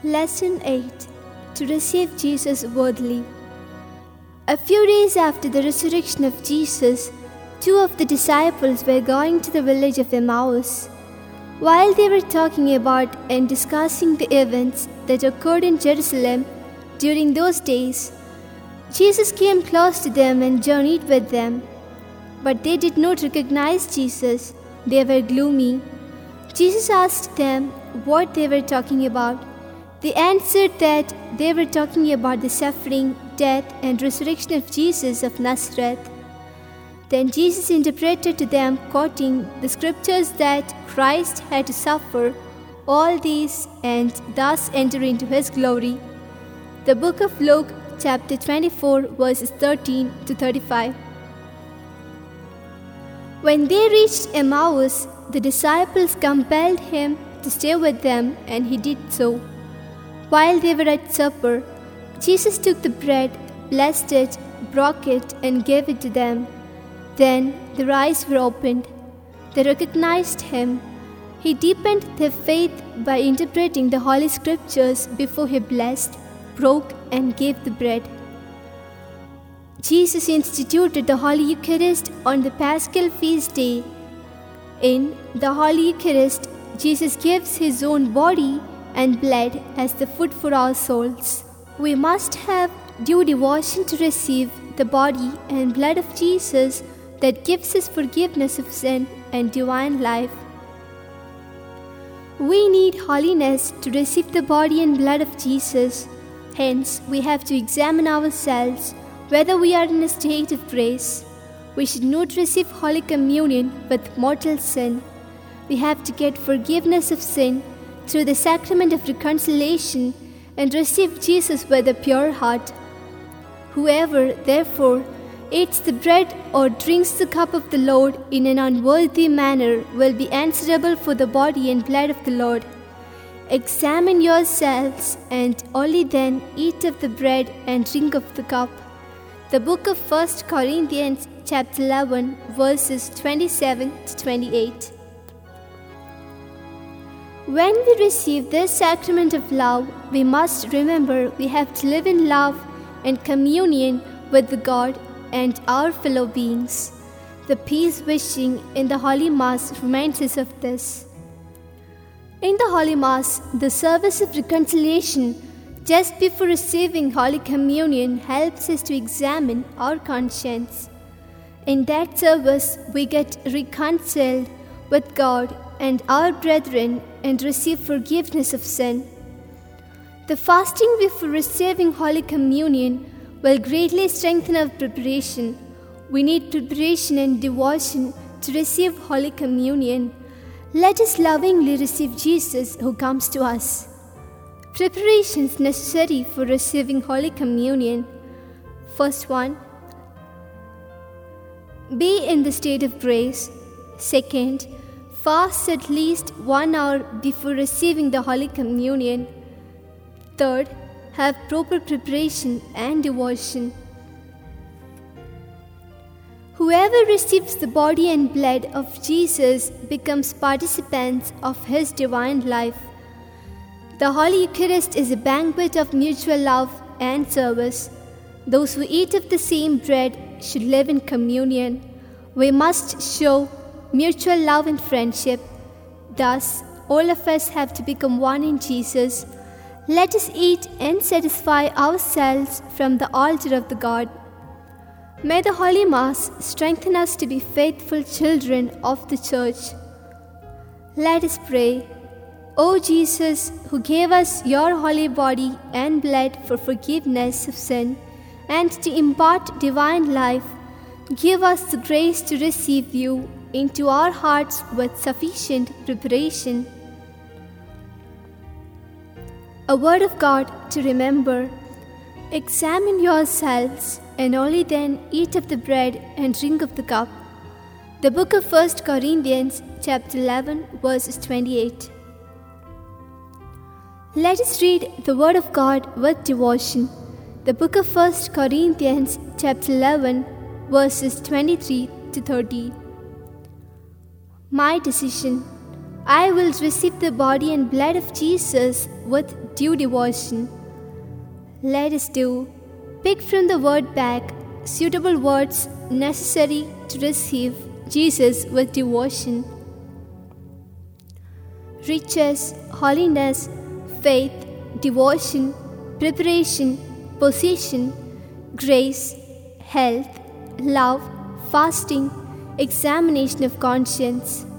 Lesson 8. To receive Jesus worthily. A few days after the resurrection of Jesus, two of the disciples were going to the village of Emmaus. While they were talking about and discussing the events that occurred in Jerusalem during those days, Jesus came close to them and journeyed with them. But they did not recognize Jesus. They were gloomy. Jesus asked them what they were talking about. They answered that they were talking about the suffering, death, and resurrection of Jesus of Nazareth. Then Jesus interpreted to them, quoting the scriptures, that Christ had to suffer all these and thus enter into his glory. The book of Luke, chapter 24, verses 13 to 35. When they reached Emmaus, the disciples compelled him to stay with them, and he did so. While they were at supper, Jesus took the bread, blessed it, broke it, and gave it to them. Then their eyes were opened. They recognized him. He deepened their faith by interpreting the Holy Scriptures before he blessed, broke, and gave the bread. Jesus instituted the Holy Eucharist on the Paschal feast day. In the Holy Eucharist, Jesus gives his own body and blood as the food for our souls. We must have due devotion to receive the body and blood of Jesus that gives us forgiveness of sin and divine life. We need holiness to receive the body and blood of Jesus. Hence, we have to examine ourselves whether we are in a state of grace. We should not receive Holy Communion with mortal sin. We have to get forgiveness of sin through the sacrament of reconciliation and receive Jesus with a pure heart. Whoever, therefore, eats the bread or drinks the cup of the Lord in an unworthy manner will be answerable for the body and blood of the Lord. Examine yourselves, and only then eat of the bread and drink of the cup. The book of 1 Corinthians chapter 11, verses 27 to 28. When we receive this sacrament of love, we must remember we have to live in love and communion with the God and our fellow beings. The peace wishing in the Holy Mass reminds us of this. In the Holy Mass, the service of reconciliation just before receiving Holy Communion helps us to examine our conscience. In that service, we get reconciled with God and our brethren and receive forgiveness of sin. The fasting before receiving Holy Communion will greatly strengthen our preparation. We need preparation and devotion to receive Holy Communion. Let us lovingly receive Jesus who comes to us. Preparations necessary for receiving Holy Communion. First one, be in the state of grace. Second, fast at least 1 hour before receiving the Holy Communion. Third, have proper preparation and devotion. Whoever receives the body and blood of Jesus becomes participants of his divine life. The Holy Eucharist is a banquet of mutual love and service. Those who eat of the same bread should live in communion. We must show mutual love and friendship. Thus, all of us have to become one in Jesus. Let us eat and satisfy ourselves from the altar of the God. May the Holy Mass strengthen us to be faithful children of the Church. Let us pray. O Jesus, who gave us your holy body and blood for forgiveness of sin and to impart divine life, give us the grace to receive you into our hearts with sufficient preparation. A word of God to remember. Examine yourselves, and only then eat of the bread and drink of the cup. The book of 1 Corinthians chapter 11, verses 28. Let us read the word of God with devotion. The book of 1 Corinthians chapter 11, verses 23 to 30. My decision. I will receive the body and blood of Jesus with due devotion. Let us do. Pick from the word bag suitable words necessary to receive Jesus with devotion. Riches, holiness, faith, devotion, preparation, position, grace, health, love, fasting, examination of conscience.